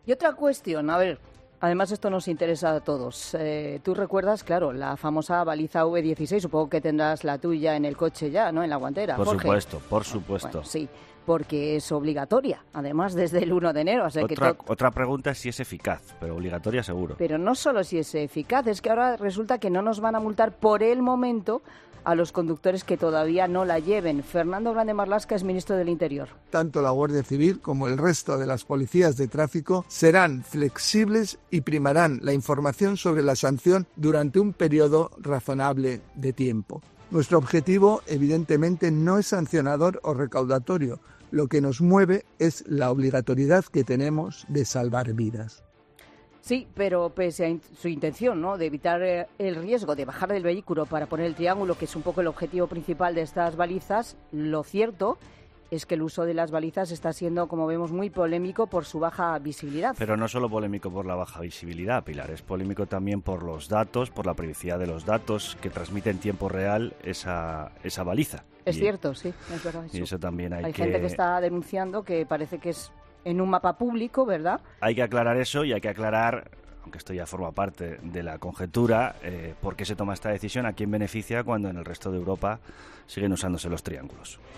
Y otra cuestión, a ver, además esto nos interesa a todos. Tú recuerdas, claro, la famosa baliza V16, supongo que tendrás la tuya en el coche ya, ¿no? En la guantera, Por Jorge. supuesto, por supuesto. Bueno, sí, porque es obligatoria, además desde el 1 de enero. O sea Otra pregunta es si es eficaz, pero obligatoria seguro. Pero no solo si es eficaz, es que ahora resulta que no nos van a multar por el momento a los conductores que todavía no la lleven. Fernando Grande Marlaska es ministro del Interior. Tanto la Guardia Civil como el resto de las policías de tráfico serán flexibles y primarán la información sobre la sanción durante un periodo razonable de tiempo. Nuestro objetivo, evidentemente, no es sancionador o recaudatorio. Lo que nos mueve es la obligatoriedad que tenemos de salvar vidas. Sí, pero pese a su intención, ¿no?, de evitar el riesgo de bajar del vehículo para poner el triángulo, que es un poco el objetivo principal de estas balizas, lo cierto es que el uso de las balizas está siendo, como vemos, muy polémico por su baja visibilidad. Pero no solo polémico por la baja visibilidad, Pilar, es polémico también por los datos, por la privacidad de los datos que transmite en tiempo real esa baliza. Es cierto, sí, es verdad. Y eso también hay gente que está denunciando que parece que es en un mapa público, ¿verdad? Hay que aclarar eso y hay que aclarar, aunque esto ya forma parte de la conjetura, por qué se toma esta decisión, a quién beneficia cuando en el resto de Europa siguen usándose los triángulos.